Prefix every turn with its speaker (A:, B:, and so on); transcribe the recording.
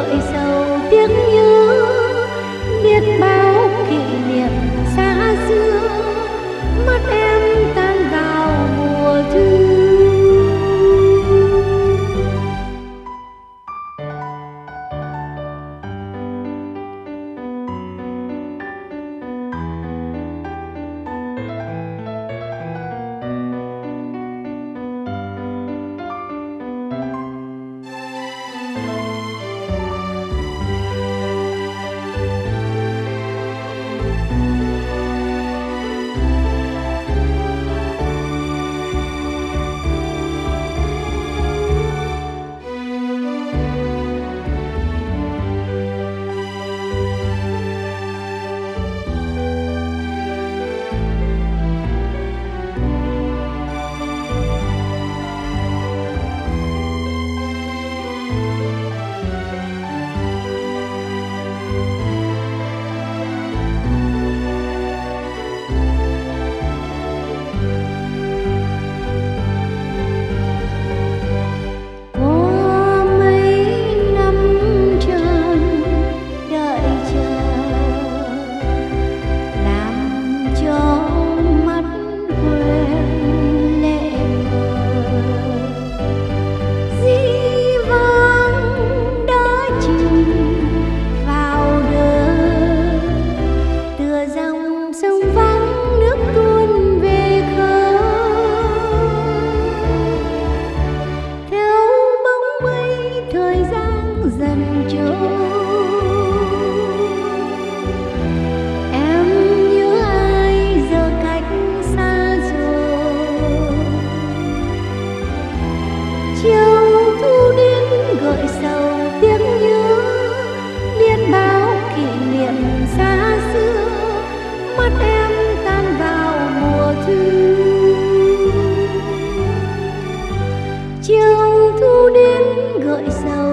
A: gợi sầu tiếc nhớ, biết bao kỷ niệm xa xưa, mắt em tan vào mùa thu. Dần trôi em nhớ ai giờ cách xa rồi, chiều thu đến gợi sầu tiếc nhớ, biết bao kỷ niệm xa xưa, mắt em tan vào mùa thu. Chiều thu đến gợi sầu